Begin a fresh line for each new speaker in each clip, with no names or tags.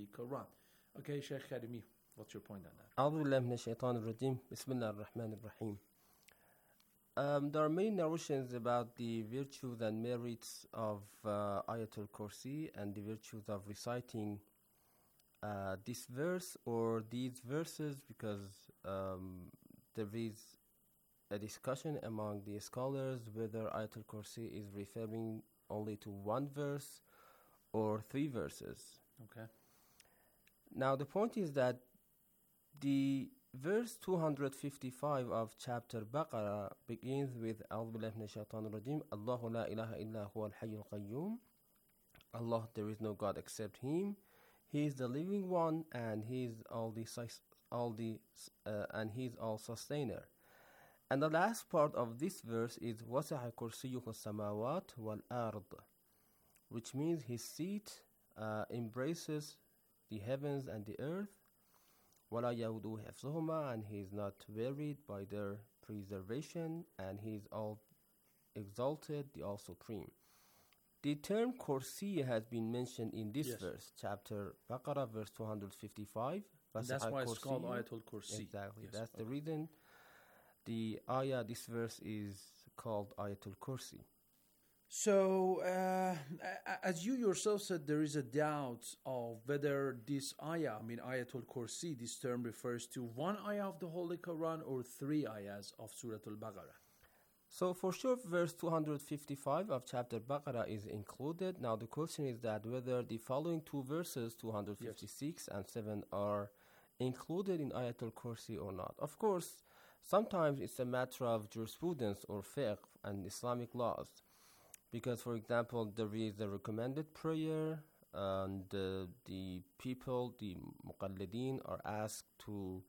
Quran. Okay, Sheikh Karimi, what's your point on that?
أعوذ بالله من الشيطان الرجيم بسم الله الرحمن الرحيم. There are many narrations about the virtues and merits of Ayatul Kursi and the virtues of reciting this verse or these verses, because there is a discussion among the scholars whether Ayatul Kursi is referring only to one verse or three verses.
Okay.
Now the point is that the verse 255 of chapter Baqarah begins with أعوذ بالله من الشيطان الرجيم الله لا إله إلا هو الحي القيوم. Allah, there is no God except Him. He is the living one, and He is all sustainer. And the last part of this verse is وَسَعَ كُرْسِيُّهُ السَّمَاوَاتِ وَالْأَرْضِ, which means His seat embraces the heavens and the earth. وَلَا يَوْدُهُ حِفْظُهُمَا, and He is not wearied by their preservation, and He is all exalted, the all supreme. The term Kursi has been mentioned in this verse, chapter Baqarah, verse 255.
That's why it's called Ayatul Kursi.
Exactly.
Yes,
That's the reason the ayah, this verse, is called Ayatul Kursi.
So, as you yourself said, there is a doubt of whether this ayah, Ayatul Kursi, this term refers to one ayah of the Holy Quran or three ayahs of Surah Al-Baqarah.
So, for sure, verse 255 of chapter Baqarah is included. Now, the question is that whether the following two verses, 256 and 7, are included in Ayatul Kursi or not. Of course, sometimes it's a matter of jurisprudence or fiqh and Islamic laws. Because, for example, there is a recommended prayer, and the people, the muqallideen, are asked to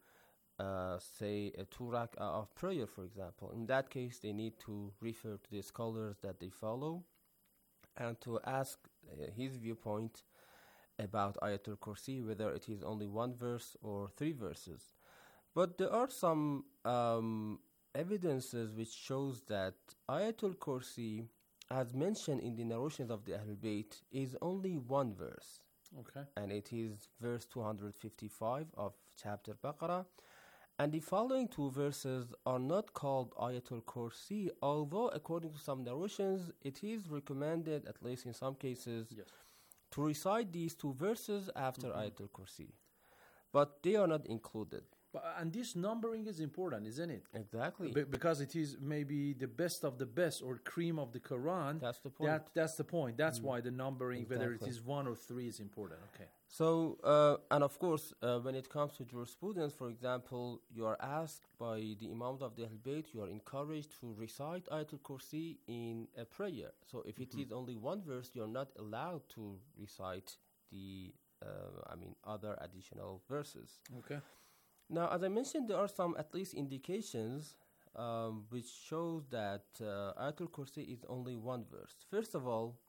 say a 2 rak'ah of prayer, for example. In that case, they need to refer to the scholars that they follow and to ask his viewpoint about Ayatul Kursi, whether it is only one verse or three verses. But there are some evidences which shows that Ayatul Kursi, as mentioned in the narrations of the Ahlul Bayt, is only one verse.
Okay.
And it is verse 255 of chapter Baqarah. And the following two verses are not called Ayatul Kursi, although according to some narrations, it is recommended, at least in some cases, to recite these two verses after Ayatul Kursi. But they are not included.
And this numbering is important, isn't it?
Exactly.
Because it is maybe the best of the best or cream of the Quran.
That's the point.
That's the point. That's why the numbering,
Exactly.
whether it is one or three, is important. Okay.
So, and of course, when it comes to jurisprudence, for example, you are asked by the Imams of the Ahl Bayt, you are encouraged to recite Ayatul Kursi in a prayer. So if it is only one verse, you are not allowed to recite the, other additional verses.
Okay.
Now, as I mentioned, there are some at least indications which shows that Ayatul Kursi is only one verse. First of all,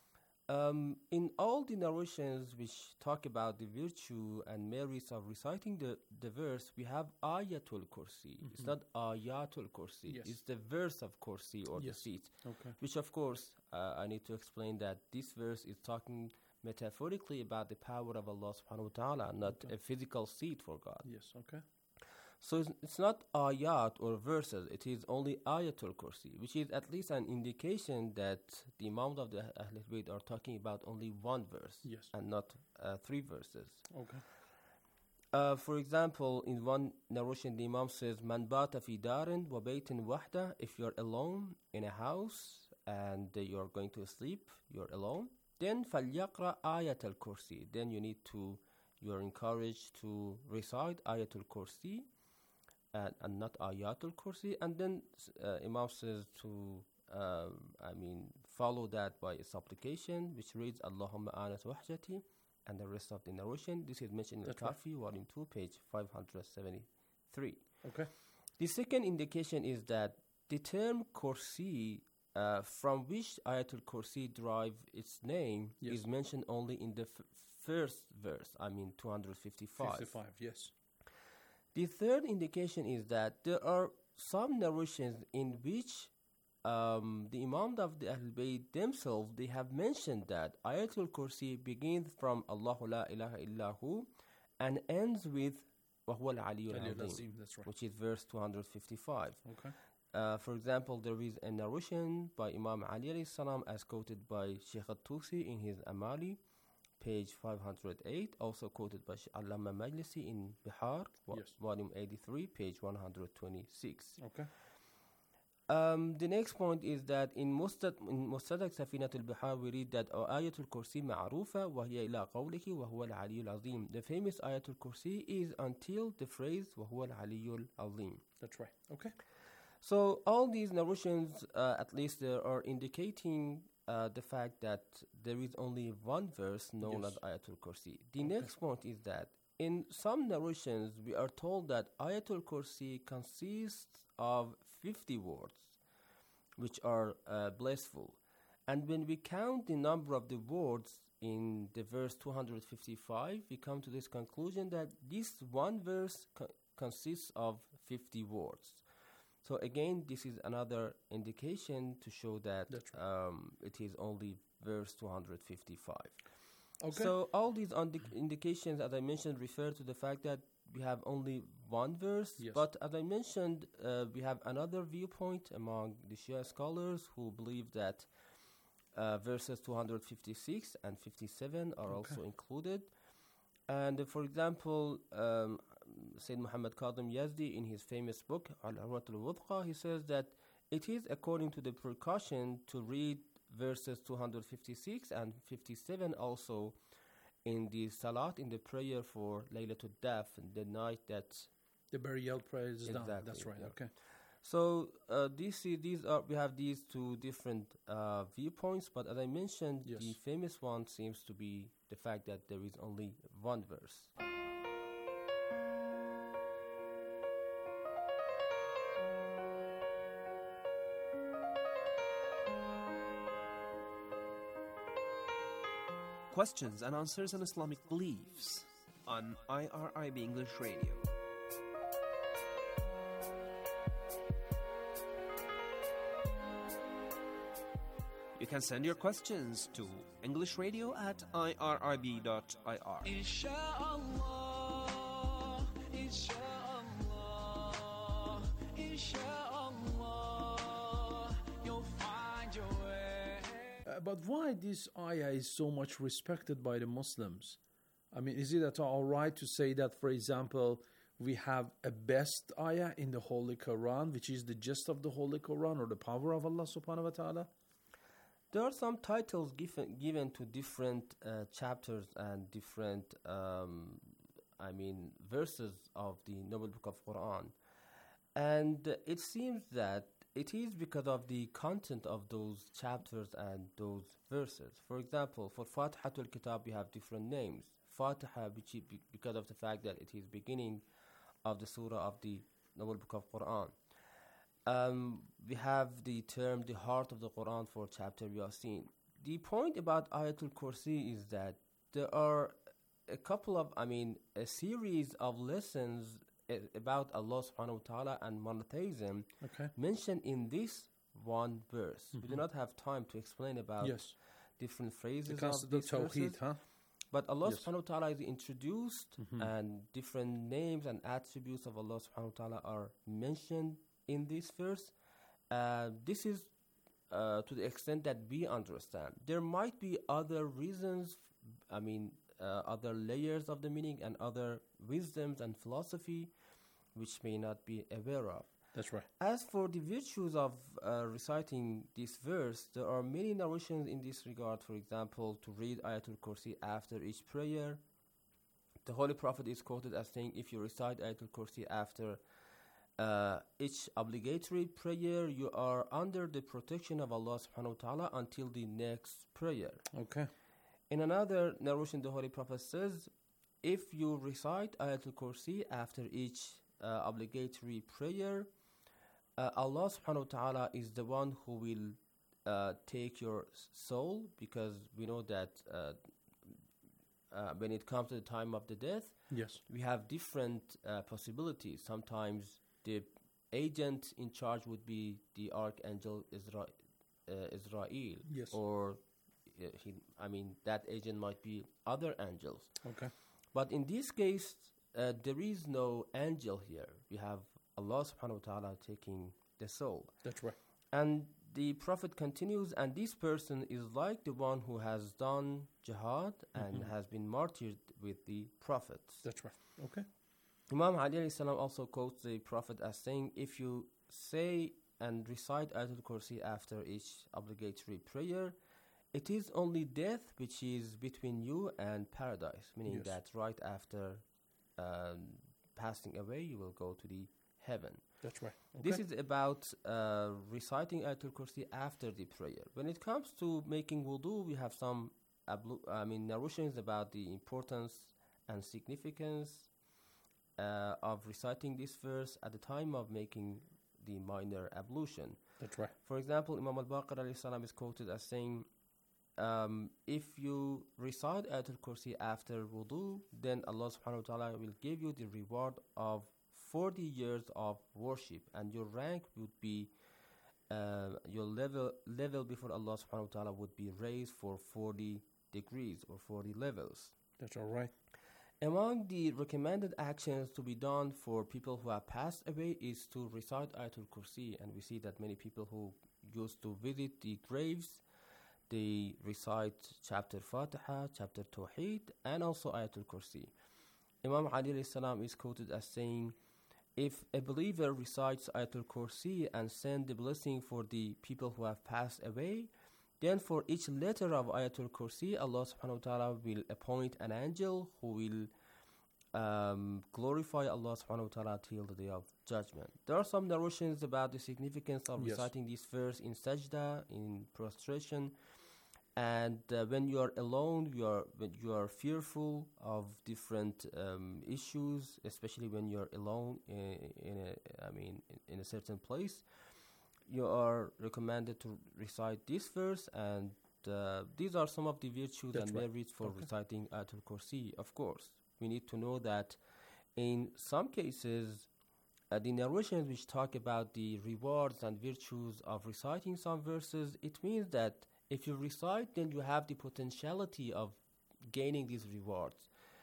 in all the narrations which talk about the virtue and merits of reciting the verse, we have Ayatul Kursi. It's not Ayatul Kursi.
Yes.
It's the verse of Kursi or the seat.
Okay.
Which, of course, I need to explain that this verse is talking metaphorically about the power of Allah subhanahu wa ta'ala, not a physical seat for God.
Yes, okay.
So it's not ayat or verses, it is only Ayatul Kursi, which is at least an indication that the Imams of the Ahlul Bayt are talking about only one verse and not three verses.
Okay.
For example, in one narration, the Imam says, "Man bata fi darin wa baytin wahda." If you're alone in a house and you're going to sleep, you're alone, then فَلْيَقْرَأْ آيَةَ الْكُرْسِي. Then you're encouraged to recite Ayatul Kursi and not Ayatul Kursi. And then Imam says to, follow that by a supplication, which reads, Allahumma anas wahjati, and the rest of the narration. This is mentioned in Kafi, volume 2, page 573.
Okay.
The second indication is that the term Kursi, from which Ayatul Kursi derive its name, is mentioned only in the first verse, 255.
55, yes.
The third indication is that there are some narrations in which the Imam of the Ahl Bayt themselves, they have mentioned that Ayatul Kursi begins from Allahu la ilaha illahu and ends with وَهُوَ الْعَلِيُّ الْعَظِيمُ,
that's right.
which is verse 255.
Okay.
For example, there is a narration by Imam Ali alayhi salam as quoted by Sheikh al-Tusi in his Amali, page 508, also quoted by Allama Majlisi in Bihar, volume 83, page 126.
Okay.
The next point is that in Mustadrak Safinat al-Bihar we read that Ayatul Kursi ma'rufa wa hiya ila qawlihi wa huwa al-aliyyul azim. The famous Ayatul Kursi is until the phrase wa huwa al-aliyyul azim.
That's right. Okay.
So all these narrations, at least are indicating the fact that there is only one verse known as Ayatul Kursi. The next point is that in some narrations we are told that Ayatul Kursi consists of 50 words, which are blissful. And when we count the number of the words in the verse 255, we come to this conclusion that this one verse consists of 50 words. So again, this is another indication to show that it is only verse 255.
Okay.
So all these indications, as I mentioned, refer to the fact that we have only one verse.
Yes.
But as I mentioned, we have another viewpoint among the Shia scholars who believe that verses 256 and 57 are also included. And for example, Sayyid Muhammad Qadim Yazdi, in his famous book Al-Urwat al-Wuthqa, he says that it is according to the precaution to read verses 256 and 57 also in the salat, in the prayer for Laylatul Daf, the night that
the burial prayer is done.
Exactly,
That's right.
yeah.
Okay.
So we have these two different viewpoints, but as I mentioned, the famous one seems to be the fact that there is only one verse.
Questions and answers on Islamic beliefs on IRIB English Radio. You can send your questions to englishradio@irib.ir.
Inshallah, inshallah, inshallah, you'll find your way.
But why this ayah is so much respected by the Muslims? I mean, is it at all right to say that, for example, we have a best ayah in the Holy Quran, which is the gist of the Holy Quran or the power of Allah subhanahu wa ta'ala?
There are some titles given to different chapters and different, verses of the Noble Book of Quran. And it seems that it is because of the content of those chapters and those verses. For example, for Fatihatul Kitab, we have different names. Fatiha, because of the fact that it is beginning of the surah of the Noble Book of Quran. We have the term the heart of the Quran for chapter Yasin. The point about Ayatul Kursi is that there are a series of lessons about Allah subhanahu wa ta'ala and monotheism mentioned in this one verse. We do not have time to explain about different phrases of these verses. But Allah subhanahu wa ta'ala is introduced and different names and attributes of Allah subhanahu wa ta'ala are mentioned in this verse. This is to the extent that we understand. There might be other reasons, other layers of the meaning and other wisdoms and philosophy which may not be aware of.
That's right.
As for the virtues of reciting this verse, there are many narrations in this regard. For example, to read Ayatul Kursi after each prayer. The Holy Prophet is quoted as saying, if you recite Ayatul Kursi after each obligatory prayer, you are under the protection of Allah subhanahu wa ta'ala until the next prayer.
Okay.
In another narration, the Holy Prophet says, if you recite Ayatul Kursi after each obligatory prayer, Allah subhanahu wa ta'ala is the one who will take your soul, because we know that when it comes to the time of the death, we have different possibilities. Sometimes the agent in charge would be the Archangel Israel,
Yes.
or that agent might be other angels.
Okay.
But in this case, there is no angel here. We have Allah subhanahu wa ta'ala taking the soul.
That's right.
And the Prophet continues, and this person is like the one who has done jihad and has been martyred with the prophets.
That's right. Okay.
Imam Ali alayhi salam also quotes the Prophet as saying, if you say and recite Ayatul Kursi after each obligatory prayer, it is only death which is between you and paradise, meaning
Yes.
that right after passing away, you will go to the heaven.
That's right. Okay.
This is about reciting Ayatul Kursi after the prayer. When it comes to making wudu, we have some narrations about the importance and significance of reciting this verse at the time of making the minor ablution.
That's right.
For example, Imam al-Baqir alayhi salam is quoted as saying, if you recite Ayatul Kursi after wudu, then Allah subhanahu wa ta'ala will give you the reward of 40 years of worship, and your rank would be, your level before Allah subhanahu wa ta'ala would be raised for 40 degrees or 40 levels.
That's all right.
Among the recommended actions to be done for people who have passed away is to recite Ayatul Kursi, and we see that many people who used to visit the graves, they recite chapter Fatiha, chapter Tawheed, and also Ayatul Kursi. Imam Ali alayhi salam is quoted as saying, if a believer recites Ayatul Kursi and send the blessing for the people who have passed away, then for each letter of Ayatul Kursi, Allah subhanahu wa ta'ala will appoint an angel who will glorify Allah subhanahu wa ta'ala till the day of judgment. There are some narrations about the significance of
Yes.
reciting this verse in sajda, in prostration, and when you are alone, when you are fearful of different issues, especially when you are alone in a certain place, you are recommended to recite this verse, and these are some of the virtues
That's
and
right.
merits for
Okay.
reciting Ayatul Kursi. Of course, we need to know that in some cases, the narrations which talk about the rewards and virtues of reciting some verses, it means that if you recite, then you have the potentiality of gaining these rewards.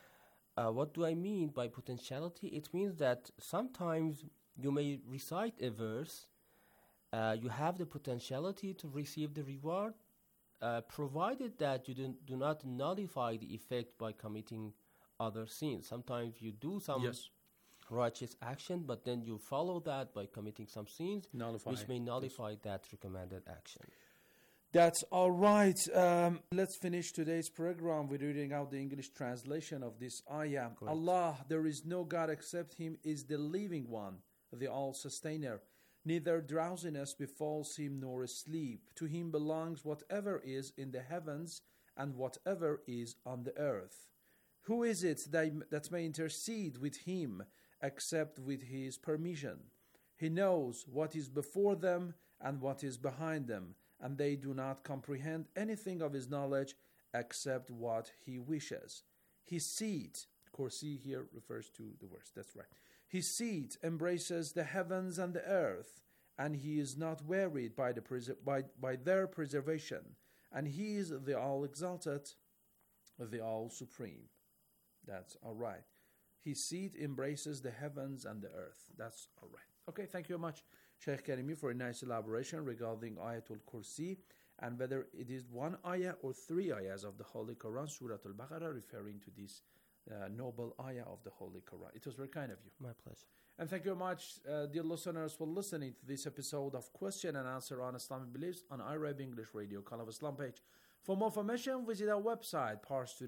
What do I mean by potentiality? It means that sometimes you may recite a verse, you have the potentiality to receive the reward, provided that you do not nullify the effect by committing other sins. Sometimes you do some
Yes.
righteous action, but then you follow that by committing some sins,
Nullify.
which may nullify that recommended action.
That's all right. Let's finish today's program with reading out the English translation of this ayah.
Correct.
Allah, there is no God except Him, is the living one, the all-sustainer. Neither drowsiness befalls Him nor sleep. To Him belongs whatever is in the heavens and whatever is on the earth. Who is it that may intercede with Him except with His permission? He knows what is before them and what is behind them, and they do not comprehend anything of His knowledge except what He wishes. His seat, Kursi here refers to the verse, that's right. His seat embraces the heavens and the earth, and He is not wearied by their preservation, and He is the all-exalted, the all-supreme. That's all right. His seat embraces the heavens and the earth. That's all right. Okay, thank you very much, Sheikh Karimi, for a nice elaboration regarding Ayatul Kursi and whether it is one ayah or three ayahs of the Holy Quran, Surah Al-Baqarah, referring to this noble ayah of the Holy Quran. It was very kind of you.
My pleasure.
And thank you very much, dear listeners, for listening to this episode of Question and Answer on Islamic Beliefs on Arab English Radio, Call of Islam page. For more information, visit our website,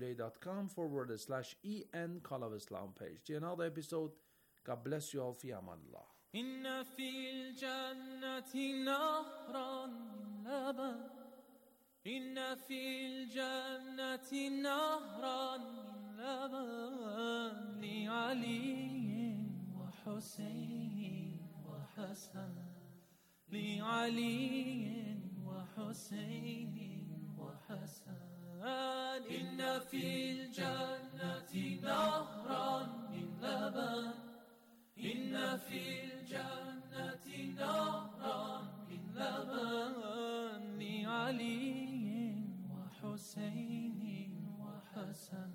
parstoday.com/en Call of Islam page. To another episode, God bless you all. Fi amanillah.
إن في الجنة نهرا من لبن إن في الجنة نهرا من لبن لعلي وحسين وحسن لعلي وحسين وحسن إن في الجنة نهرا من لبن إن في الجنة وحسين وحسن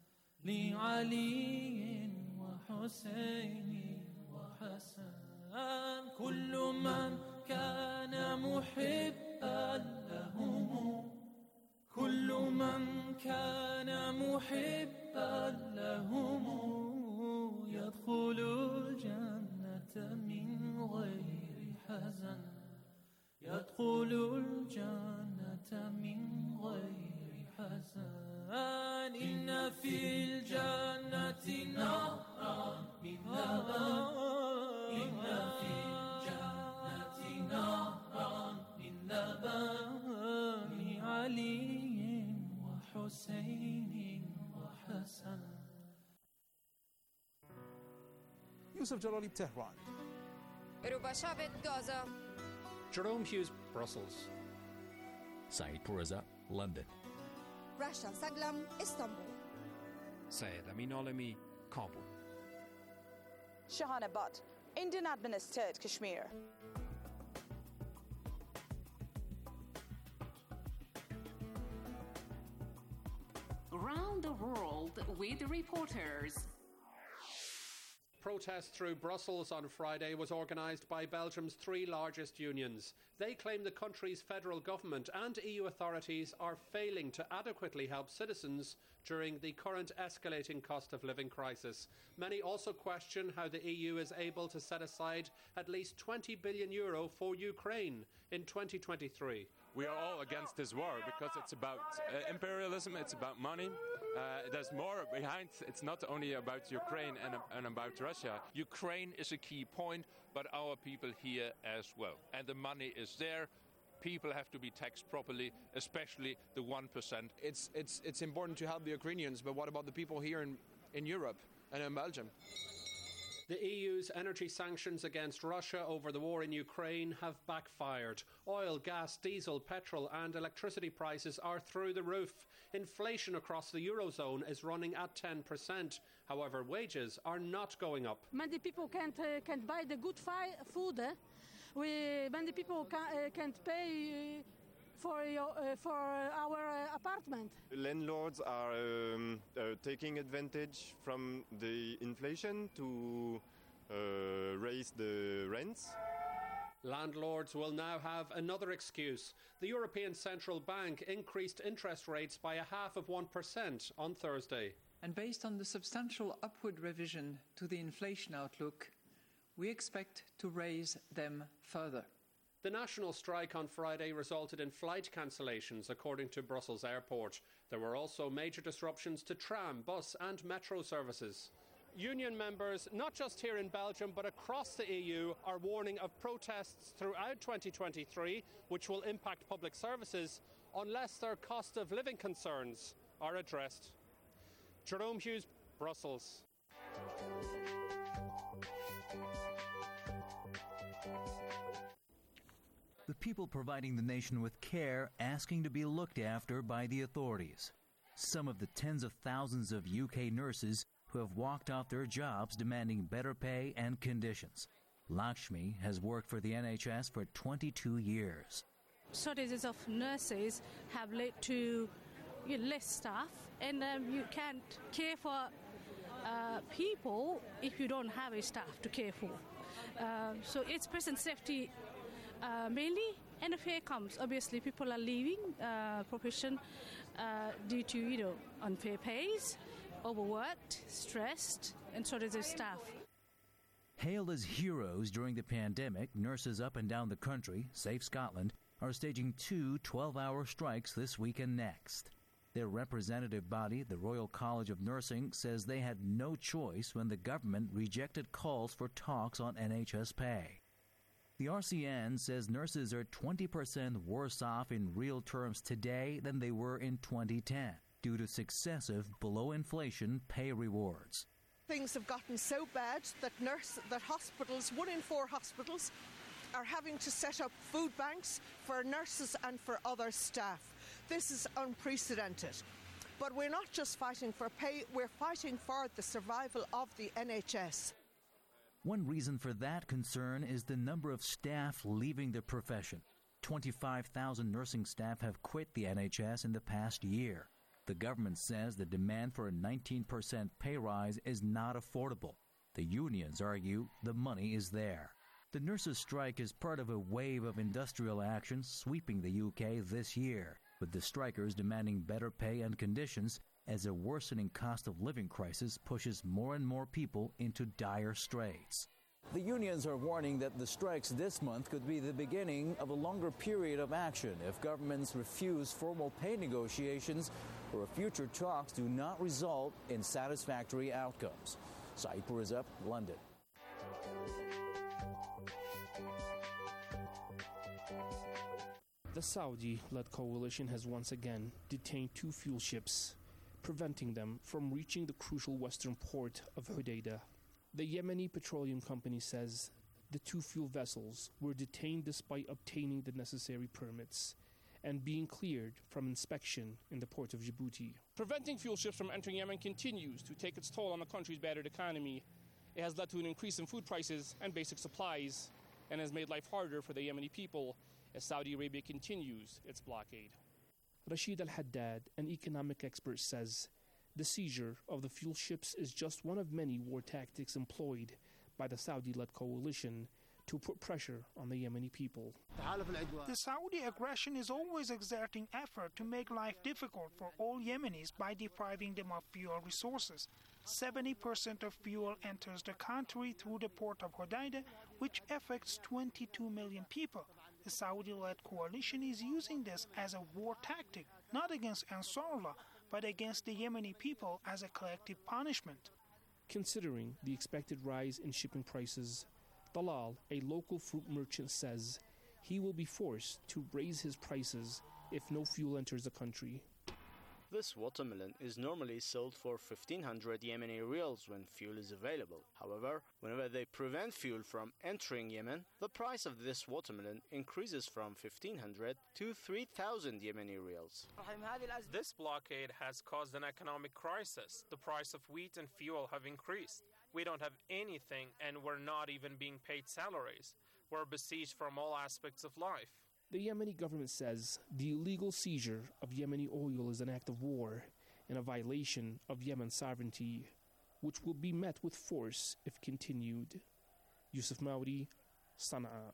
لعلي وحسين وحسن كل من كان محبا لهم كل من كان محبا لهم يدخل الجنة من غير حزن يدخل الجنة من غير حزن إن في الجنة نهرا من لبن إن في الجنة نهرا من لبن لعلي وحسين وحسن.
Yusuf Jalali, Tehran.
Rubashabet, Gaza.
Jerome Hughes, Brussels.
Saeed Pourreza, London.
Rasha Saglam, Istanbul.
Syed Amin Alami, Kabul.
Shahana Butt, Indian administered Kashmir.
Around the world with reporters.
Protest through Brussels on Friday was organised by Belgium's three largest unions. They claim the country's federal government and EU authorities are failing to adequately help citizens during the current escalating cost of living crisis. Many also question how the EU is able to set aside at least €20 billion for Ukraine in 2023.
We are all against this war because it's about imperialism, it's about money. There's more behind. It's not only about Ukraine and about Russia.
Ukraine is a key point, but our people here as well. And the money is there. People have to be taxed properly, especially the 1%.
It's important to help the Ukrainians, but what about the people here in Europe and in Belgium?
The EU's energy sanctions against Russia over the war in Ukraine have backfired. Oil, gas, diesel, petrol and electricity prices are through the roof. Inflation across the Eurozone is running at 10%. However, wages are not going up.
Many people can't buy the good food. Many people can't pay for our apartment.
Landlords are taking advantage from the inflation to raise the rents.
Landlords will now have another excuse. The European Central Bank increased interest rates by 0.5% on Thursday.
And based on the substantial upward revision to the inflation outlook, we expect to raise them further.
The national strike on Friday resulted in flight cancellations, according to Brussels Airport. There were also major disruptions to tram, bus and metro services. Union members, not just here in Belgium but across the EU, are warning of protests throughout 2023, which will impact public services unless their cost of living concerns are addressed. Jerome Hughes, Brussels.
The people providing the nation with care asking to be looked after by the authorities. Some of the tens of thousands of UK nurses who have walked off their jobs demanding better pay and conditions. Lakshmi has worked for the NHS for 22 years.
Shortages of nurses have led to less staff, and you can't care for people if you don't have a staff to care for. So it's patient safety mainly, and if here comes, obviously people are leaving profession due to unfair pays, overworked, stressed, and shortage of staff.
Hailed as heroes during the pandemic, nurses up and down the country, Safe Scotland, are staging 2 12-hour strikes this week and next. Their representative body, the Royal College of Nursing, says they had no choice when the government rejected calls for talks on NHS pay. The RCN says nurses are 20% worse off in real terms today than they were in 2010 due to successive below-inflation pay rewards.
Things have gotten so bad that hospitals, 1 in 4 hospitals, are having to set up food banks for nurses and for other staff. This is unprecedented. But we're not just fighting for pay, we're fighting for the survival of the NHS.
One reason for that concern is the number of staff leaving the profession. 25,000 nursing staff have quit the NHS in the past year. The government says the demand for a 19% pay rise is not affordable. The unions argue the money is there. The nurses' strike is part of a wave of industrial action sweeping the UK this year, with the strikers demanding better pay and conditions as a worsening cost of living crisis pushes more and more people into dire straits.
The unions are warning that the strikes this month could be the beginning of a longer period of action if governments refuse formal pay negotiations or if future talks do not result in satisfactory outcomes. Saeed Purizap, London.
The Saudi-led coalition has once again detained 2 fuel ships, preventing them from reaching the crucial western port of Hodeidah. The Yemeni petroleum company says the 2 fuel vessels were detained despite obtaining the necessary permits and being cleared from inspection in the port of Djibouti.
Preventing fuel ships from entering Yemen continues to take its toll on the country's battered economy. It has led to an increase in food prices and basic supplies and has made life harder for the Yemeni people as Saudi Arabia continues its blockade.
Rashid Al-Haddad, an economic expert, says the seizure of the fuel ships is just one of many war tactics employed by the Saudi-led coalition to put pressure on the Yemeni people.
The Saudi aggression is always exerting effort to make life difficult for all Yemenis by depriving them of fuel resources. 70% of fuel enters the country through the port of Hodeidah, which affects 22 million people. The Saudi-led coalition is using this as a war tactic, not against Ansarullah, but against the Yemeni people as a collective punishment.
Considering the expected rise in shipping prices, Dalal, a local fruit merchant, says he will be forced to raise his prices if no fuel enters the country.
This watermelon is normally sold for 1,500 Yemeni riyals when fuel is available. However, whenever they prevent fuel from entering Yemen, the price of this watermelon increases from 1,500 to 3,000 Yemeni riyals.
This blockade has caused an economic crisis. The price of wheat and fuel have increased. We don't have anything and we're not even being paid salaries. We're besieged from all aspects of life.
The Yemeni government says the illegal seizure of Yemeni oil is an act of war and a violation of Yemen's sovereignty, which will be met with force if continued. Yusuf Maudi, Sana'a.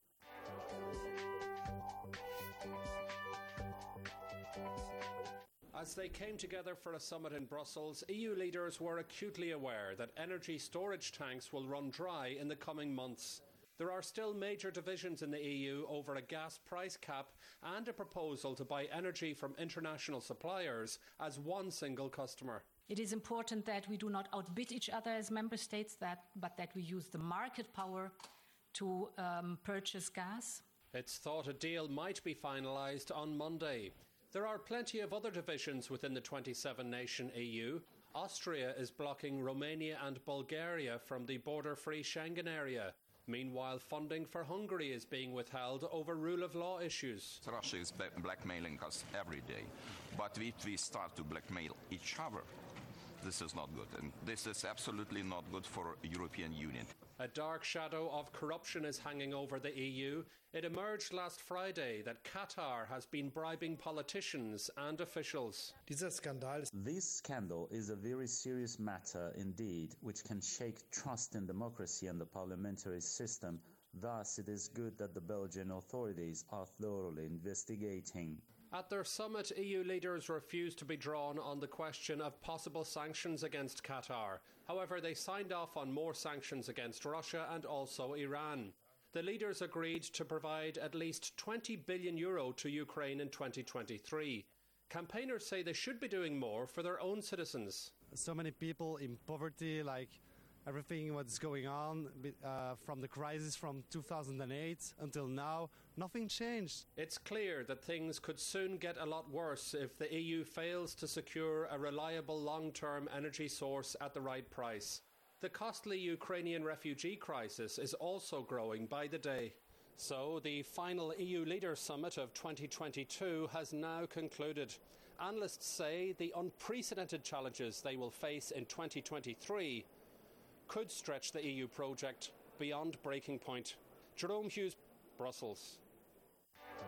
As they came together for a summit in Brussels, EU leaders were acutely aware that energy storage tanks will run dry in the coming months. There are still major divisions in the EU over a gas price cap and a proposal to buy energy from international suppliers as one single customer.
It is important that we do not outbid each other as member states, but that we use the market power to purchase gas.
It's thought a deal might be finalised on Monday. There are plenty of other divisions within the 27-nation EU. Austria is blocking Romania and Bulgaria from the border-free Schengen area. Meanwhile, funding for Hungary is being withheld over rule of law issues.
Russia is blackmailing us every day. But if we start to blackmail each other, this is not good. And this is absolutely not good for the European Union.
A dark shadow of corruption is hanging over the EU. It emerged last Friday that Qatar has been bribing politicians and officials.
This scandal is a very serious matter indeed, which can shake trust in democracy and the parliamentary system. Thus, it is good that the Belgian authorities are thoroughly investigating.
At their summit, EU leaders refused to be drawn on the question of possible sanctions against Qatar. However, they signed off on more sanctions against Russia and also Iran. The leaders agreed to provide at least €20 billion to Ukraine in 2023. Campaigners say they should be doing more for their own citizens.
So many people in poverty, like everything what's going on from the crisis from 2008 until now, nothing changed.
It's clear that things could soon get a lot worse if the EU fails to secure a reliable long-term energy source at the right price. The costly Ukrainian refugee crisis is also growing by the day. So the final EU Leaders Summit of 2022 has now concluded. Analysts say the unprecedented challenges they will face in 2023 could stretch the EU project beyond breaking point. Jerome Hughes, Brussels.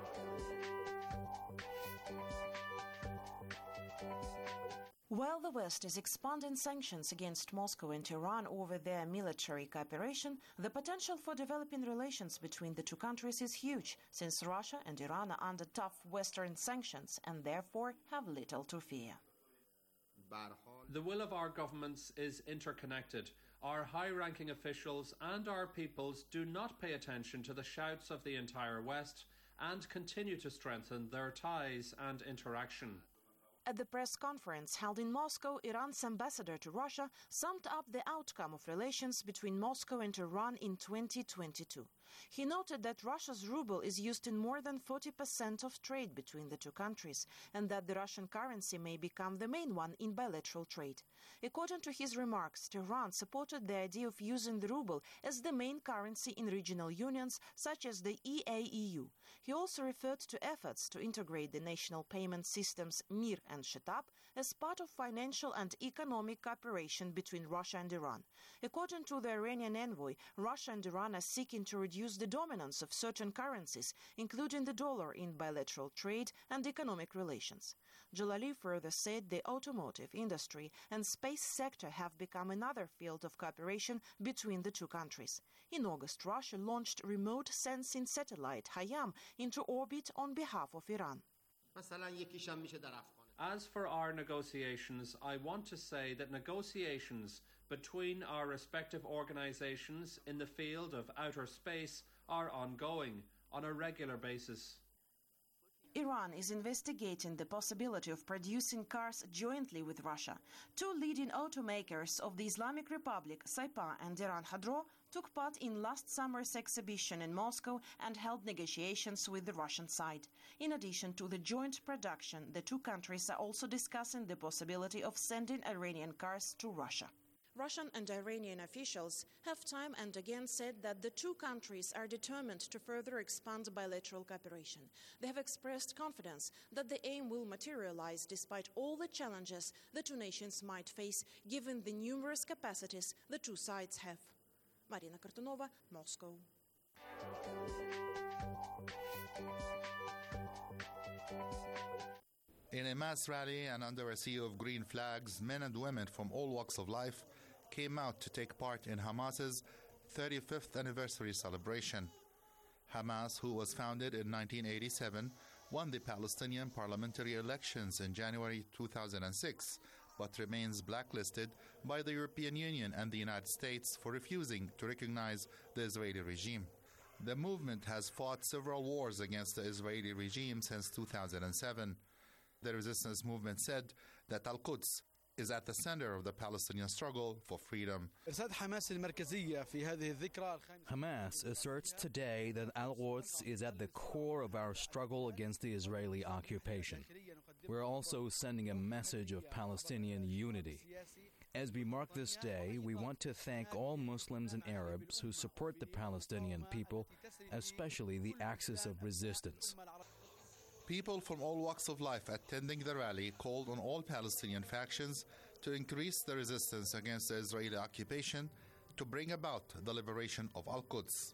While the West is expanding sanctions against Moscow and Iran over their military cooperation, the potential for developing relations between the two countries is huge, since Russia and Iran are under tough Western sanctions and therefore have little to fear.
The will of our governments is interconnected. Our high-ranking officials and our peoples do not pay attention to the shouts of the entire West and continue to strengthen their ties and interaction.
At the press conference held in Moscow, Iran's ambassador to Russia summed up the outcome of relations between Moscow and Iran in 2022. He noted that Russia's ruble is used in more than 40% of trade between the two countries, and that the Russian currency may become the main one in bilateral trade. According to his remarks, Tehran supported the idea of using the ruble as the main currency in regional unions such as the EAEU. He also referred to efforts to integrate the national payment systems MIR and Shetab as part of financial and economic cooperation between Russia and Iran. According to the Iranian envoy, Russia and Iran are seeking to reduce the dominance of certain currencies, including the dollar, in bilateral trade and economic relations. Jalali further said the automotive industry and space sector have become another field of cooperation between the two countries. In August, Russia launched remote sensing satellite Hayam into orbit on behalf of Iran.
As for our negotiations, I want to say that negotiations between our respective organizations in the field of outer space are ongoing on a regular basis.
Iran is investigating the possibility of producing cars jointly with Russia. Two leading automakers of the Islamic Republic, Saipa and Iran Khodro, took part in last summer's exhibition in Moscow and held negotiations with the Russian side. In addition to the joint production, the two countries are also discussing the possibility of sending Iranian cars to Russia. Russian and Iranian officials have time and again said that the two countries are determined to further expand bilateral cooperation. They have expressed confidence that the aim will materialize despite all the challenges the two nations might face, given the numerous capacities the two sides have. Marina Kartunova, Moscow.
In a mass rally and under a sea of green flags, men and women from all walks of life came out to take part in Hamas's 35th anniversary celebration. Hamas, who was founded in 1987, won the Palestinian parliamentary elections in January 2006, but remains blacklisted by the European Union and the United States for refusing to recognize the Israeli regime. The movement has fought several wars against the Israeli regime since 2007. The resistance movement said that Al-Quds is at the center of the Palestinian struggle for freedom.
Hamas asserts today that Al-Quds is at the core of our struggle against the Israeli occupation. We're also sending a message of Palestinian unity. As we mark this day, we want to thank all Muslims and Arabs who support the Palestinian people, especially the Axis of Resistance.
People from all walks of life attending the rally called on all Palestinian factions to increase the resistance against the Israeli occupation to bring about the liberation of Al-Quds.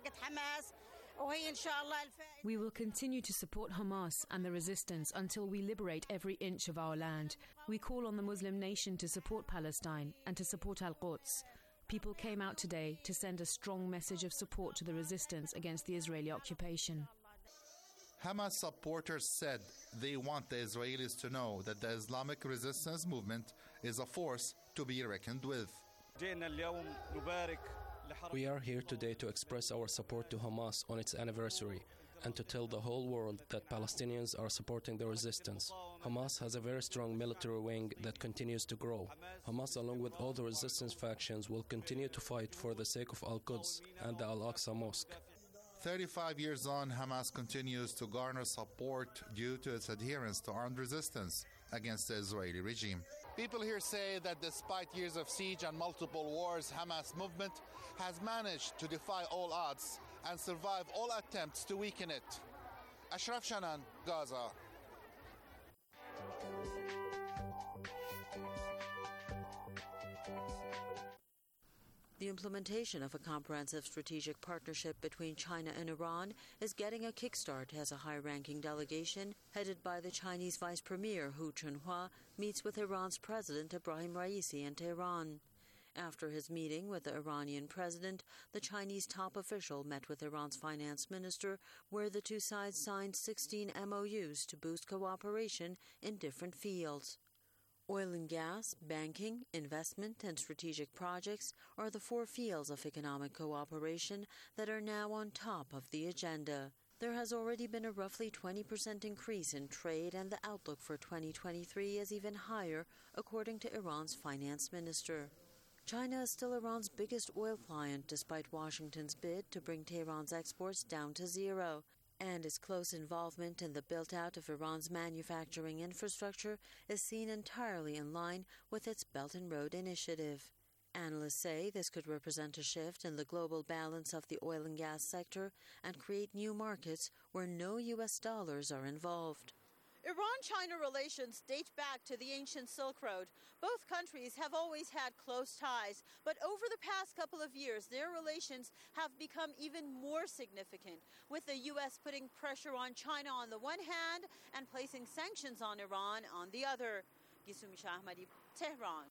We will continue to support Hamas and the resistance until we liberate every inch of our land. We call on the Muslim nation to support Palestine and to support Al-Quds. People came out today to send a strong message of support to the resistance against the Israeli occupation.
Hamas supporters said they want the Israelis to know that the Islamic resistance movement is a force to be reckoned with.
We are here today to express our support to Hamas on its anniversary and to tell the whole world that Palestinians are supporting the resistance. Hamas has a very strong military wing that continues to grow. Hamas, along with all the resistance factions, will continue to fight for the sake of Al-Quds and the Al-Aqsa Mosque.
35 years on, Hamas continues to garner support due to its adherence to armed resistance against the Israeli regime. People here say that despite years of siege and multiple wars, Hamas movement has managed to defy all odds and survive all attempts to weaken it. Ashraf Shanan, Gaza.
The implementation of a comprehensive strategic partnership between China and Iran is getting a kickstart as a high-ranking delegation headed by the Chinese Vice Premier Hu Chunhua meets with Iran's President Ebrahim Raisi in Tehran. After his meeting with the Iranian president, the Chinese top official met with Iran's finance minister, where the two sides signed 16 MOUs to boost cooperation in different fields. Oil and gas, banking, investment, and strategic projects are the four fields of economic cooperation that are now on top of the agenda. There has already been a roughly 20% increase in trade, and the outlook for 2023 is even higher, according to Iran's finance minister. China is still Iran's biggest oil client, despite Washington's bid to bring Tehran's exports down to zero, and its close involvement in the build-out of Iran's manufacturing infrastructure is seen entirely in line with its Belt and Road Initiative. Analysts say this could represent a shift in the global balance of the oil and gas sector and create new markets where no U.S. dollars are involved.
Iran-China relations date back to the ancient Silk Road. Both countries have always had close ties, but over the past couple of years, their relations have become even more significant, with the U.S. putting pressure on China on the one hand and placing sanctions on Iran on the other. Gisumi Shahmadi, Tehran.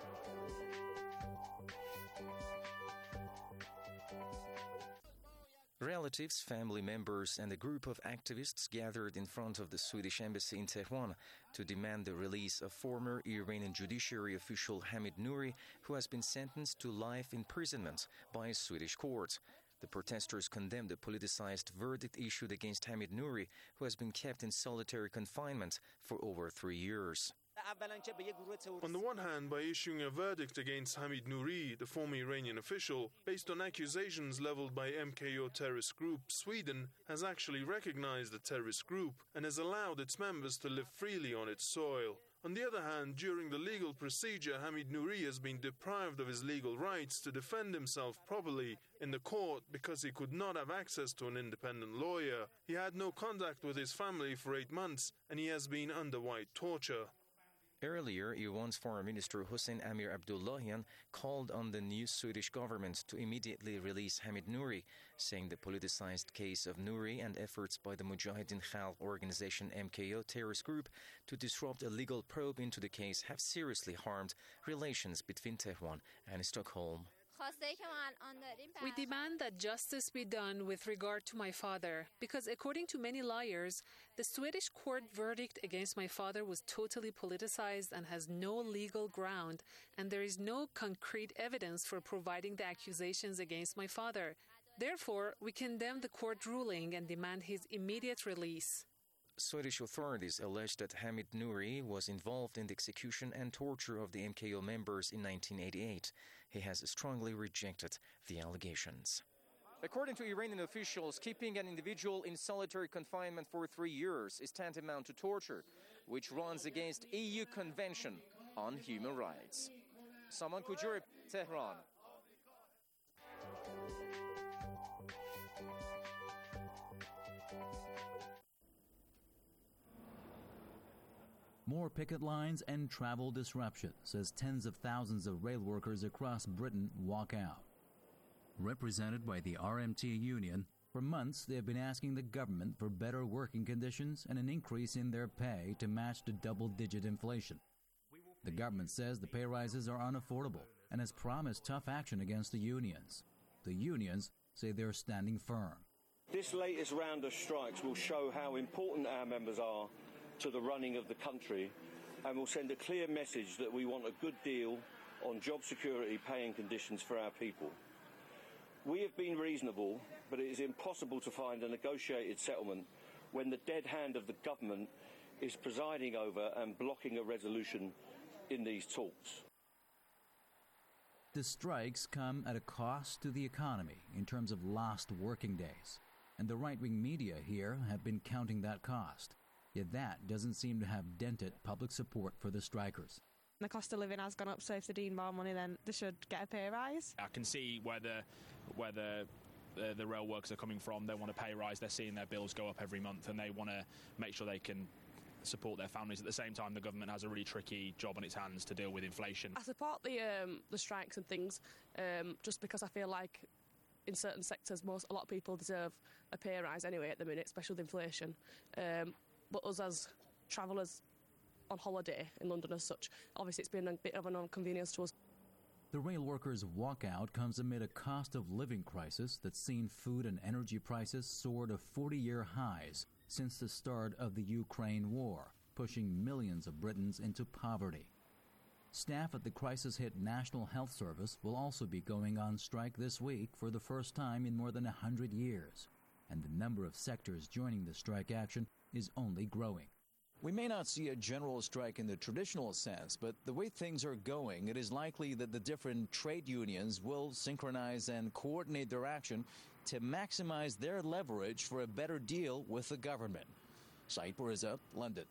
Relatives, family members, and a group of activists gathered in front of the Swedish embassy in Tehran to demand the release of former Iranian judiciary official Hamid Nouri, who has been sentenced to life imprisonment by a Swedish court. The protesters condemned the politicized verdict issued against Hamid Nouri, who has been kept in solitary confinement for over 3 years.
On the one hand, by issuing a verdict against Hamid Nouri, the former Iranian official, based on accusations leveled by MKO terrorist group, Sweden has actually recognized the terrorist group and has allowed its members to live freely on its soil. On the other hand, during the legal procedure, Hamid Nouri has been deprived of his legal rights to defend himself properly in the court because he could not have access to an independent lawyer. He had no contact with his family for 8 months, and he has been under white torture.
Earlier, Iran's Foreign Minister Hossein Amir Abdullahian called on the new Swedish government to immediately release Hamid Nouri, saying the politicized case of Nouri and efforts by the Mujahideen Khalq organization MKO terrorist group to disrupt a legal probe into the case have seriously harmed relations between Tehran and Stockholm.
We demand that justice be done with regard to my father, because according to many liars, the Swedish court verdict against my father was totally politicized and has no legal ground, and there is no concrete evidence for providing the accusations against my father. Therefore, we condemn the court ruling and demand his immediate release.
Swedish authorities allege that Hamid Nouri was involved in the execution and torture of the MKO members in 1988. He has strongly rejected the allegations.
According to Iranian officials, keeping an individual in solitary confinement for 3 years is tantamount to torture, which runs against EU Convention on Human Rights. Saman Kujuri, Tehran.
More picket lines and travel disruptions as tens of thousands of rail workers across Britain walk out. Represented by the RMT union, for months they have been asking the government for better working conditions and an increase in their pay to match the double-digit inflation. The government says the pay rises are unaffordable and has promised tough action against the unions. The unions say they're standing firm.
This latest round of strikes will show how important our members are to the running of the country, and will send a clear message that we want a good deal on job security, pay and conditions for our people. We have been reasonable, but it is impossible to find a negotiated settlement when the dead hand of the government is presiding over and blocking a resolution in these talks.
The strikes come at a cost to the economy in terms of lost working days, and the right-wing media here have been counting that cost. Yet that doesn't seem to have dented public support for the strikers.
The cost of living has gone up, so if they need more money, then they should get a pay rise.
I can see where the rail workers are coming from. They want a pay rise. They're seeing their bills go up every month, and they want to make sure they can support their families. At the same time, the government has a really tricky job on its hands to deal with inflation.
I support the strikes and things just because I feel like in certain sectors a lot of people deserve a pay rise anyway at the minute, especially with inflation. But us as travellers on holiday in London as such, obviously it's been a bit of an inconvenience to us.
The rail workers' walkout comes amid a cost of living crisis that's seen food and energy prices soar to 40-year highs since the start of the Ukraine war, pushing millions of Britons into poverty. Staff at the crisis-hit National Health Service will also be going on strike this week for the first time in more than 100 years, and the number of sectors joining the strike action is only growing.
We may not see a general strike in the traditional sense, but the way things are going, it is likely that the different trade unions will synchronize and coordinate their action to maximize their leverage for a better deal with the government. Saeed Bariza, London.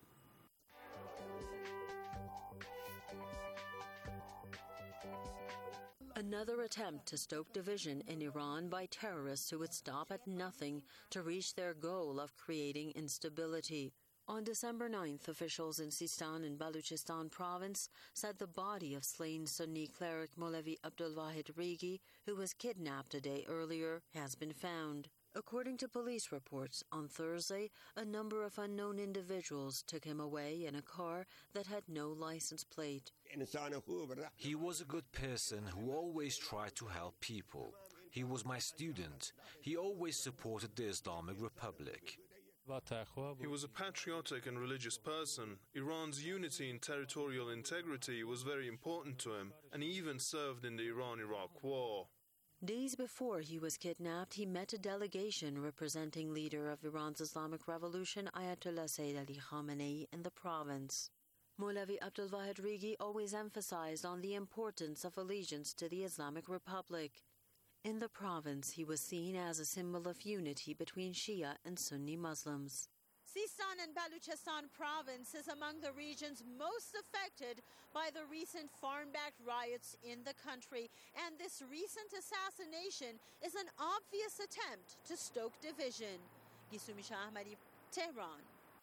Another attempt to stoke division in Iran by terrorists who would stop at nothing to reach their goal of creating instability. On December 9th, officials in Sistan and Baluchistan province said the body of slain Sunni cleric Molavi Abdulwahid Rigi, who was kidnapped a day earlier, has been found. According to police reports, on Thursday, a number of unknown individuals took him away in a car that had no license plate.
He was a good person who always tried to help people. He was my student. He always supported the Islamic Republic.
He was a patriotic and religious person. Iran's unity and territorial integrity was very important to him, and he even served in the Iran-Iraq War.
Days before he was kidnapped, he met a delegation representing leader of Iran's Islamic Revolution, Ayatollah Sayyid Ali Khamenei, in the province. Molavi Abdulwahid Rigi always emphasized on the importance of allegiance to the Islamic Republic. In the province, he was seen as a symbol of unity between Shia and Sunni Muslims.
Sistan and Baluchistan province is among the regions most affected by the recent foreign-backed riots in the country, and this recent assassination is an obvious attempt to stoke division. Gisumisha Ahmadi, Tehran.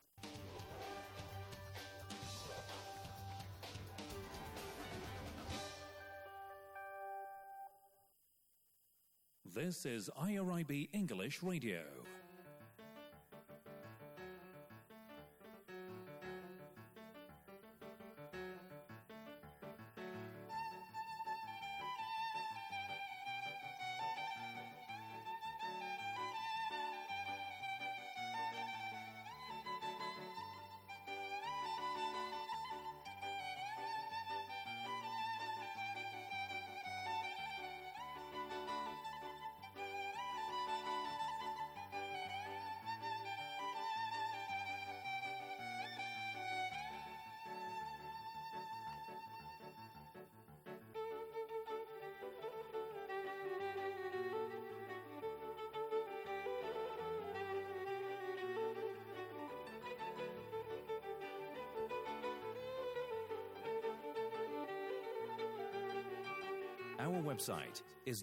This is IRIB English Radio. Our website is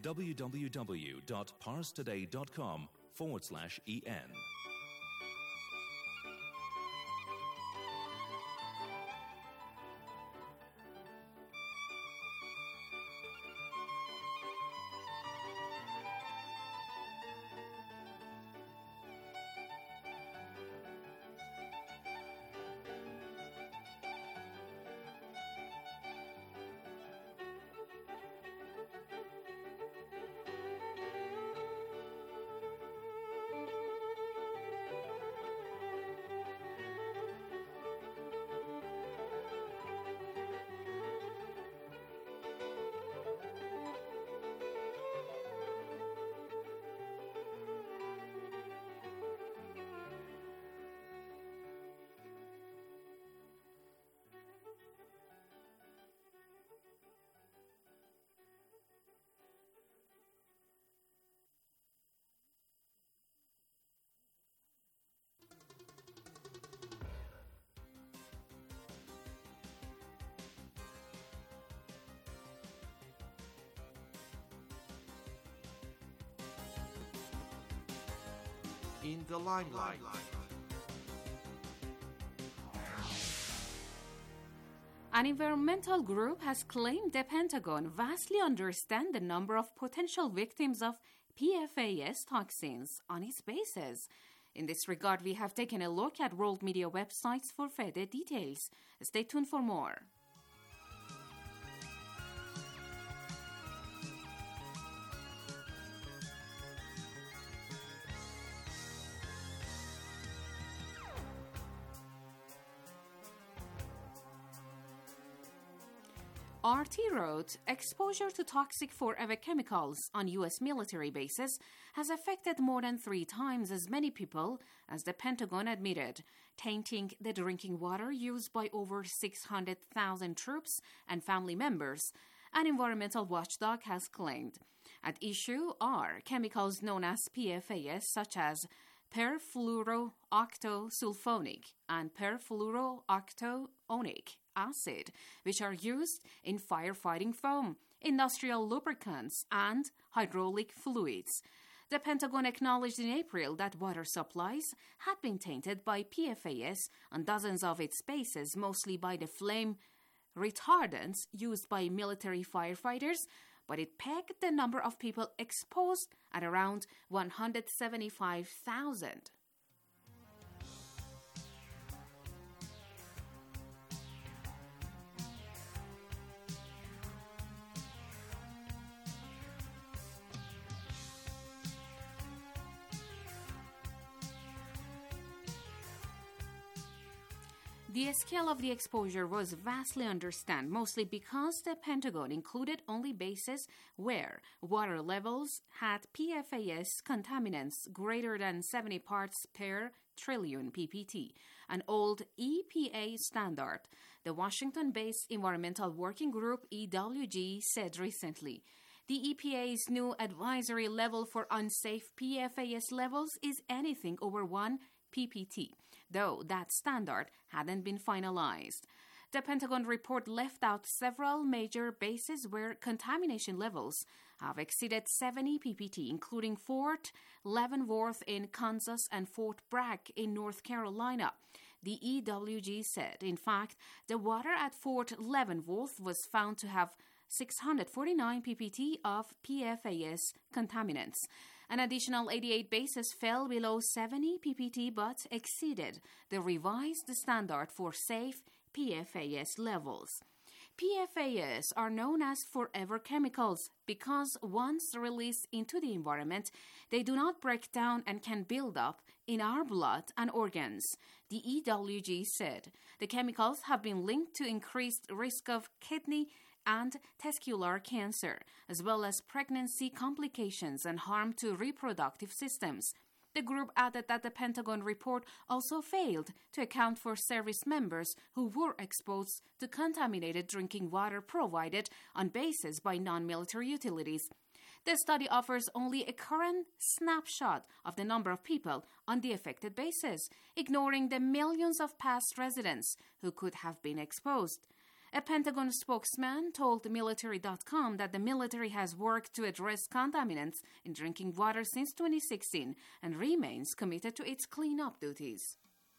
www.parstoday.com/en.
In the limelight. An environmental group has claimed the Pentagon vastly understands the number of potential victims of PFAS toxins on its bases. In this regard, we have taken a look at world media websites for further details. Stay tuned for more. RT wrote, exposure to toxic forever chemicals on U.S. military bases has affected more than 3 times as many people as the Pentagon admitted, tainting the drinking water used by over 600,000 troops and family members, an environmental watchdog has claimed. At issue are chemicals known as PFAS, such as perfluorooctosulfonic and perfluorooctanoic acid, which are used in firefighting foam, industrial lubricants, and hydraulic fluids. The Pentagon acknowledged in April that water supplies had been tainted by PFAS on dozens of its bases, mostly by the flame retardants used by military firefighters, but it pegged the number of people exposed at around 175,000. The scale of the exposure was vastly understood, mostly because the Pentagon included only bases where water levels had PFAS contaminants greater than 70 parts per trillion ppt, an old EPA standard. The Washington-based Environmental Working Group, EWG, said recently. The EPA's new advisory level for unsafe PFAS levels is anything over 1 ppt, though that standard hadn't been finalized. The Pentagon report left out several major bases where contamination levels have exceeded 70 ppt, including Fort Leavenworth in Kansas and Fort Bragg in North Carolina. The EWG said, in fact, the water at Fort Leavenworth was found to have 649 ppt of PFAS contaminants. An additional 88 bases fell below 70 ppt but exceeded the revised standard for safe PFAS levels. PFAS are known as forever chemicals because once released into the environment, they do not break down and can build up in our blood and organs. The EWG said the chemicals have been linked to increased risk of kidney and testicular cancer, as well as pregnancy complications and harm to reproductive systems. The group added that the Pentagon report also failed to account for service members who were exposed to contaminated drinking water provided on bases by non-military utilities. The study offers only a current snapshot of the number of people on the affected bases, ignoring the millions of past residents who could have been exposed. A Pentagon spokesman told military.com that the military has worked to address contaminants in drinking water since 2016 and remains committed to its cleanup duties.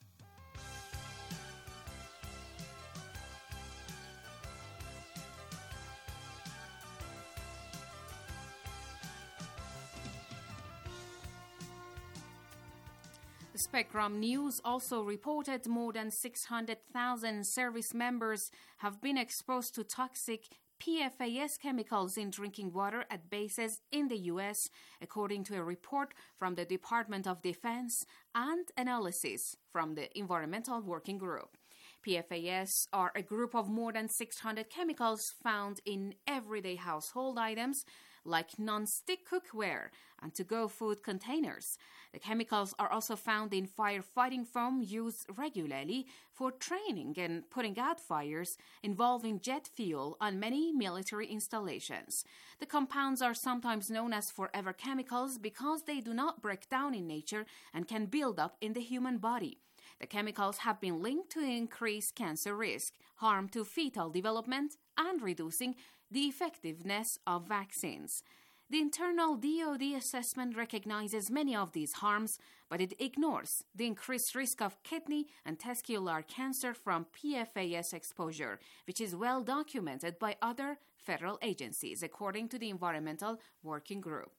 Spectrum News also reported more than 600,000 service members have been exposed to toxic PFAS chemicals in drinking water at bases in the U.S., according to a report from the Department of Defense and analysis from the Environmental Working Group. PFAS are a group of more than 600 chemicals found in everyday household items like non-stick cookware and to-go food containers. The chemicals are also found in firefighting foam used regularly for training and putting out fires involving jet fuel on many military installations. The compounds are sometimes known as forever chemicals because they do not break down in nature and can build up in the human body. The chemicals have been linked to increased cancer risk, harm to fetal development, and reducing the effectiveness of vaccines. The internal DoD assessment recognizes many of these harms, but it ignores the increased risk of kidney and testicular cancer from PFAS exposure, which is well documented by other federal agencies, according to the Environmental Working Group.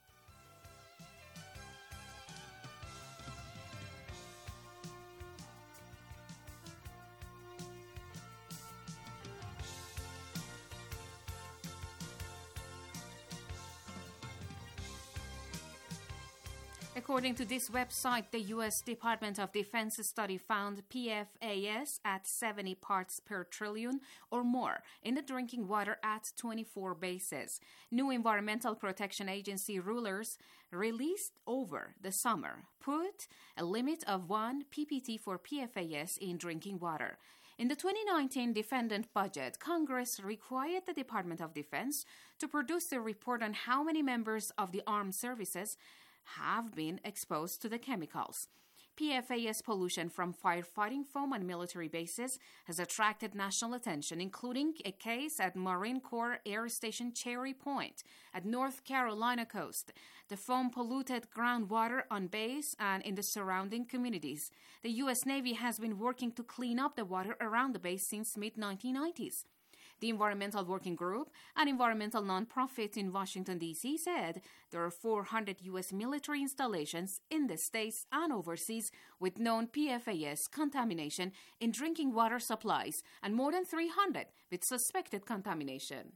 According to this website, the U.S. Department of Defense study found PFAS at 70 parts per trillion or more in the drinking water at 24 bases. New Environmental Protection Agency rulers released over the summer put a limit of 1 ppt for PFAS in drinking water. In the 2019 defendant budget, Congress required the Department of Defense to produce a report on how many members of the armed services have been exposed to the chemicals. PFAS pollution from firefighting foam on military bases has attracted national attention, including a case at Marine Corps Air Station Cherry Point at North Carolina coast. The foam polluted groundwater on base and in the surrounding communities. The U.S. Navy has been working to clean up the water around the base since mid-1990s. The Environmental Working Group, an environmental nonprofit in Washington, D.C., said there are 400 U.S. military installations in the states and overseas with known PFAS contamination in drinking water supplies and more than 300 with suspected contamination.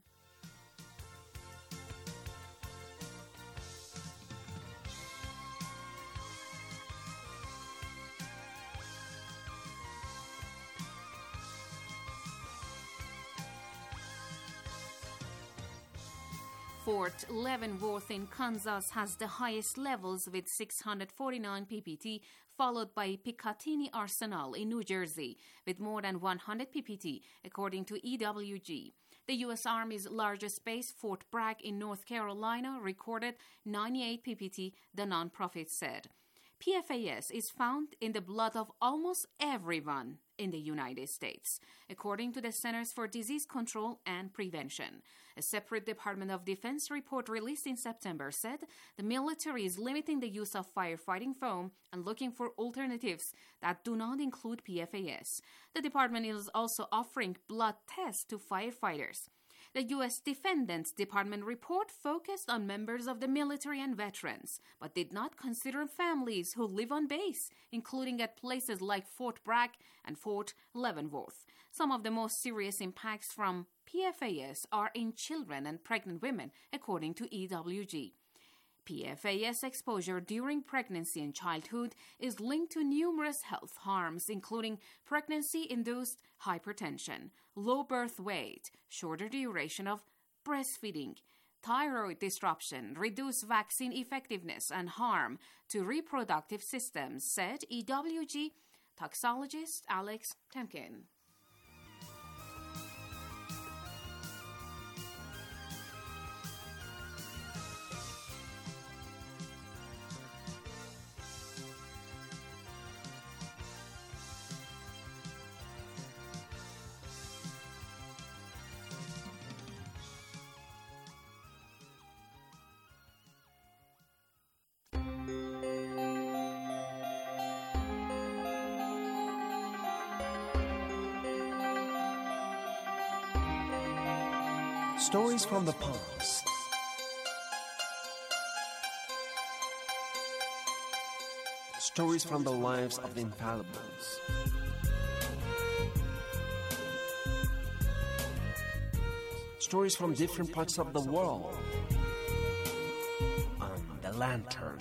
Fort Leavenworth in Kansas has the highest levels with 649 ppt, followed by Picatinny Arsenal in New Jersey with more than 100 ppt, according to EWG. The U.S. Army's largest base, Fort Bragg in North Carolina, recorded 98 ppt, the nonprofit said. PFAS is found in the blood of almost everyone in the United States, according to the Centers for Disease Control and Prevention. A separate Department of Defense report released in September said the military is limiting the use of firefighting foam and looking for alternatives that do not include PFAS. The department is also offering blood tests to firefighters. The U.S. Defendant's Department report focused on members of the military and veterans, but did not consider families who live on base, including at places like Fort Bragg and Fort Leavenworth. Some of the most serious impacts from PFAS are in children and pregnant women, according to EWG. PFAS exposure during pregnancy and childhood is linked to numerous health harms, including pregnancy-induced hypertension, low birth weight, shorter duration of breastfeeding, thyroid disruption, reduced vaccine effectiveness, and harm to reproductive systems, said EWG toxologist Alex Temkin.
Stories from the past. Stories from the lives of the infallibles. Stories from different parts of the world. On The Lantern.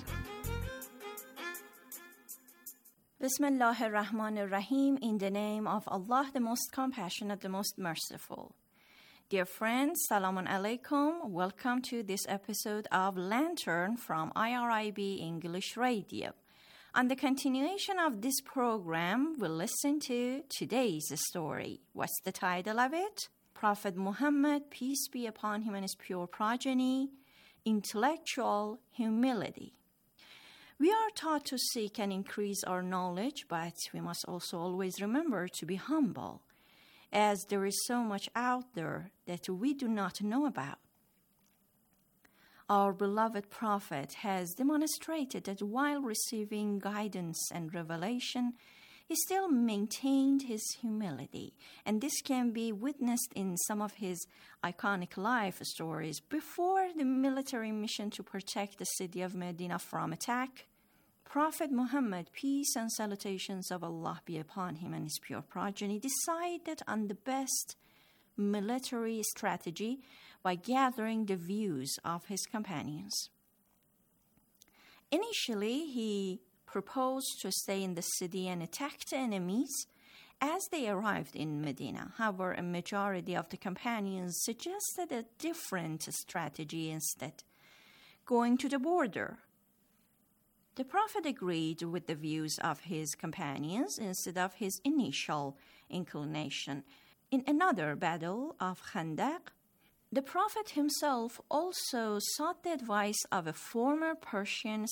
Bismillah ar-Rahman ar-Rahim, in the name of Allah, the most compassionate, the most merciful. Dear friends, Salamun Alaikum. Welcome to this episode of Lantern from IRIB English Radio. On the continuation of this program, we'll listen to today's story. What's the title of it? Prophet Muhammad, peace be upon him and his pure progeny, Intellectual Humility. We are taught to seek and increase our knowledge, but we must also always remember to be humble, as there is so much out there that we do not know about. Our beloved Prophet has demonstrated that while receiving guidance and revelation, he still maintained his humility, and this can be witnessed in some of his iconic life stories before the military mission to protect the city of Medina from attack. Prophet Muhammad, peace and salutations of Allah be upon him and his pure progeny, decided on the best military strategy by gathering the views of his companions. Initially, he proposed to stay in the city and attack the enemies as they arrived in Medina. However, a majority of the companions suggested a different strategy instead, going to the border. The Prophet agreed with the views of his companions instead of his initial inclination. In another battle of Khandaq, the Prophet himself also sought the advice of a former Persian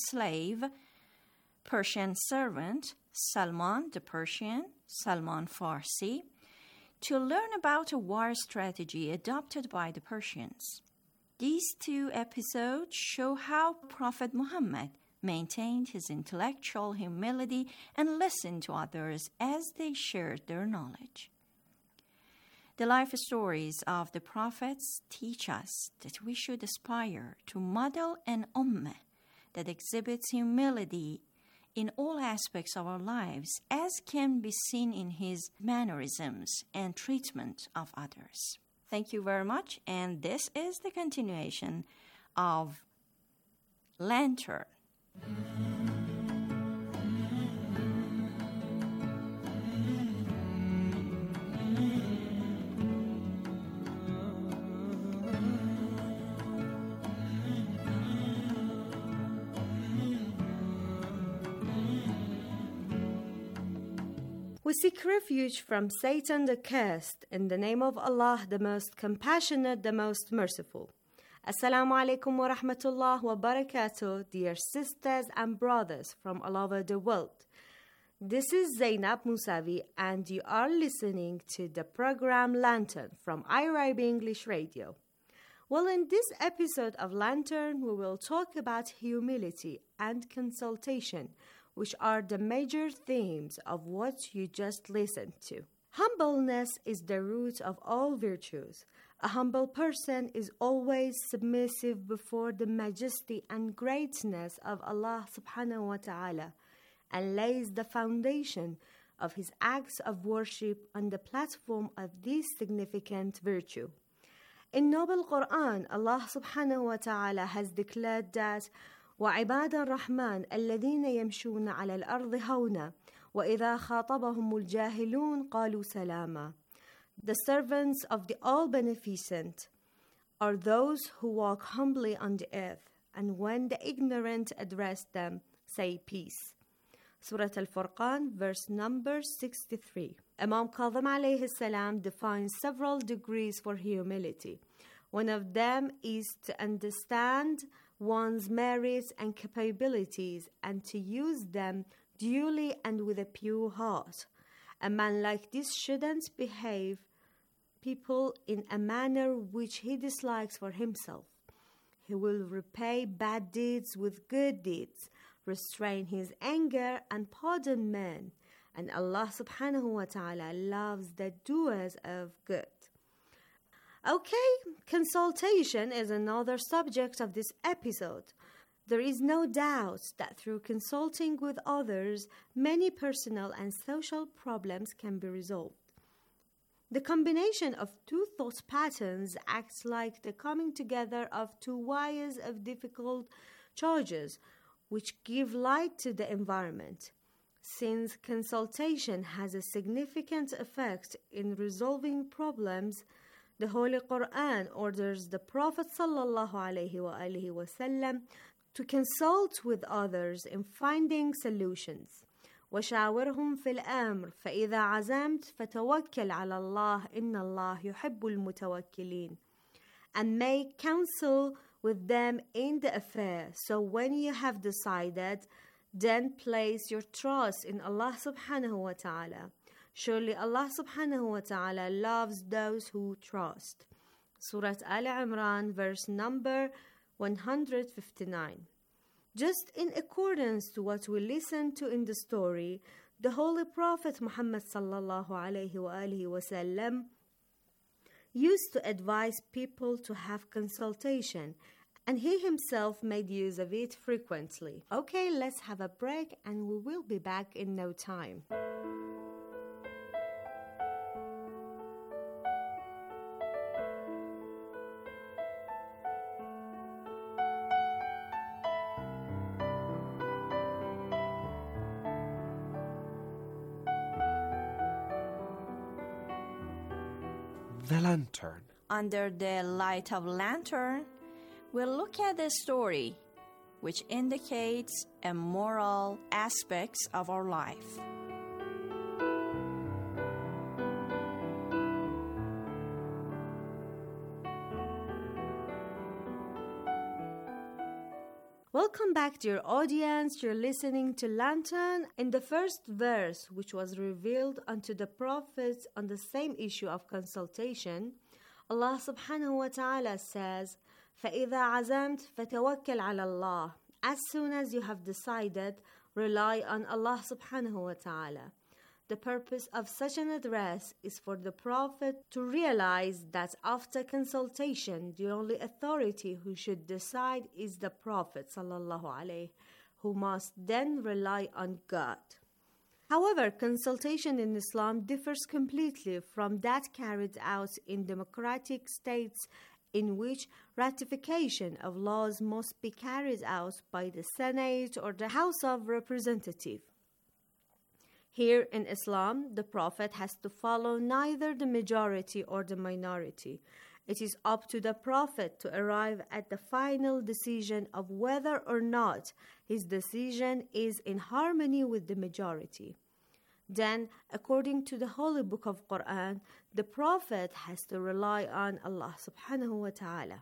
servant, Salman the Persian, Salman Farsi, to learn about a war strategy adopted by the Persians. These two episodes show how Prophet Muhammad maintained his intellectual humility and listened to others as they shared their knowledge. The life stories of the prophets teach us that we should aspire to model an ummah that exhibits humility in all aspects of our lives, as can be seen in his mannerisms and treatment of others. Thank you very much, and this is the continuation of Lantern.
We seek refuge from Satan the cursed in the name of Allah, the most compassionate, the most merciful. Assalamu alaikum wa rahmatullah wa barakatuh, dear sisters and brothers from all over the world. This is Zainab Musavi, and you are listening to the program Lantern from IRIB English Radio. Well, in this episode of Lantern, we will talk about humility and consultation, which are the major themes of what you just listened to. Humbleness is the root of all virtues. A humble person is always submissive before the majesty and greatness of Allah subhanahu wa ta'ala and lays the foundation of his acts of worship on the platform of this significant virtue. In Noble Quran, Allah subhanahu wa ta'ala has declared that وَعِبَادَ الرَّحْمَنِ الَّذِينَ يَمْشُونَ عَلَى الْأَرْضِ هَوْنًا وَإِذَا خَاطَبَهُمُ الْجَاهِلُونَ قَالُوا سَلَامًا. The servants of the All-Beneficent are those who walk humbly on the earth, and when the ignorant address them, say peace. Surah Al-Furqan, verse number 63. Imam Kadhim alayhi salam defines several degrees for humility. One of them is to understand one's merits and capabilities and to use them duly and with a pure heart. A man like this shouldn't behave people in a manner which he dislikes for himself. He will repay bad deeds with good deeds, restrain his anger and pardon men, and Allah subhanahu wa ta'ala loves the doers of good. Okay, consultation is another subject of this episode. There is no doubt that through consulting with others, many personal and social problems can be resolved. The combination of two thought patterns acts like the coming together of two wires of difficult charges, which give light to the environment. Since consultation has a significant effect in resolving problems, the Holy Quran orders the Prophet ﷺ to consult with others in finding solutions. وَشَاوِرْهُمْ فِي الْأَمْرِ فَإِذَا عَزَمْتَ فَتَوَكَّلْ عَلَى اللَّهِ إِنَّ اللَّهَ يُحِبُّ الْمُتَوَكِّلِينَ. And make counsel with them in the affair. So when you have decided, then place your trust in Allah subhanahu wa ta'ala. Surely Allah subhanahu wa ta'ala loves those who trust. Surah Al Imran, verse number 159. Just in accordance to what we listened to in the story, the Holy Prophet Muhammad sallallahu alaihi wasallam used to advise people to have consultation, and he himself made use of it frequently. Okay, let's have a break and we will be back in no time.
The lantern.
Under the light of lantern, we'll look at the story, which indicates a moral aspects of our life.
Welcome back, dear audience. You're listening to Lantern. In the first verse, which was revealed unto the prophets on the same issue of consultation, Allah subhanahu wa ta'ala says, فَإِذَا عَزَمْتَ فَتَوَكَّلْ عَلَى اللَّهِ. As soon as you have decided, rely on Allah subhanahu wa ta'ala. The purpose of such an address is for the Prophet to realize that after consultation, the only authority who should decide is the Prophet sallallahu alaihi, who must then rely on God. However, consultation in Islam differs completely from that carried out in democratic states in which ratification of laws must be carried out by the Senate or the House of Representatives. Here in Islam, the Prophet has to follow neither the majority or the minority. It is up to the Prophet to arrive at the final decision of whether or not his decision is in harmony with the majority. Then, according to the Holy Book of Quran, the Prophet has to rely on Allah subhanahu wa ta'ala.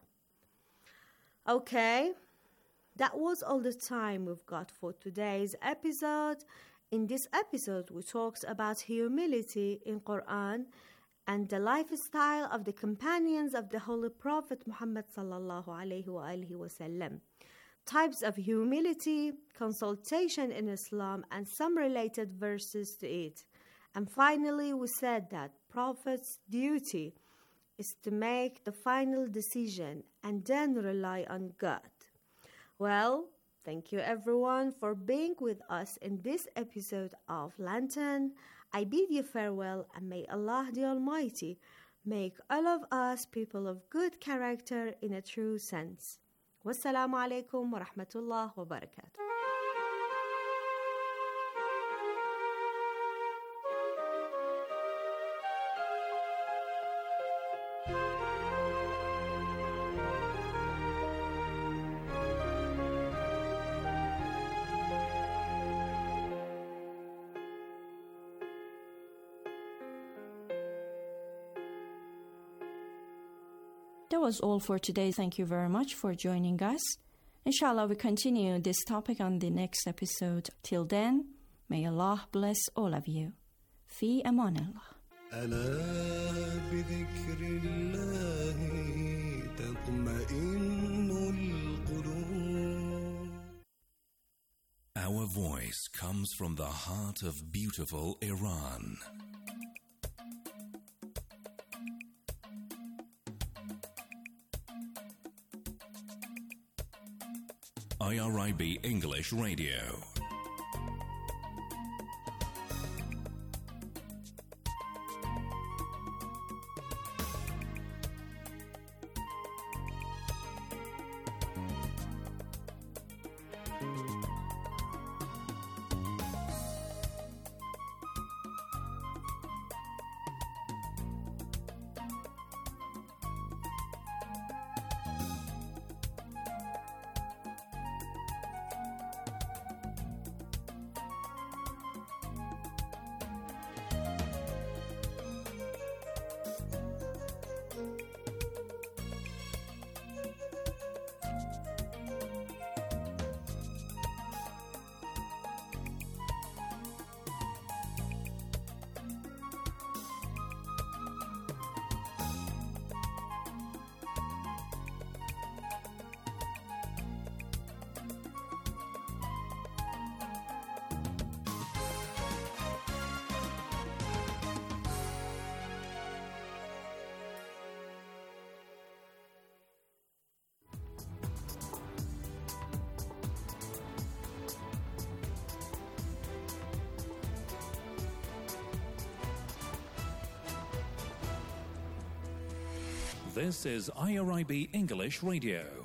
Okay, that was all the time we've got for today's episode. In this episode, we talked about humility in Quran and the lifestyle of the companions of the Holy Prophet Muhammad sallallahu alaihi wasallam, types of humility, consultation in Islam, and some related verses to it. And finally, we said that Prophet's duty is to make the final decision and then rely on God. Well, thank you everyone for being with us in this episode of Lantern. I bid you farewell, and may Allah the Almighty make all of us people of good character in a true sense. Wassalamu alaikum wa rahmatullah wa barakatuh.
That was all for today. Thank you very much for joining us. Inshallah, we continue this topic on the next episode. Till then, may Allah bless all of you. Fi aman Allah.
ألا بذكر الله تطمئن القلوب.
Our voice comes from the heart of beautiful Iran. IRIB English Radio. This is IRIB English Radio.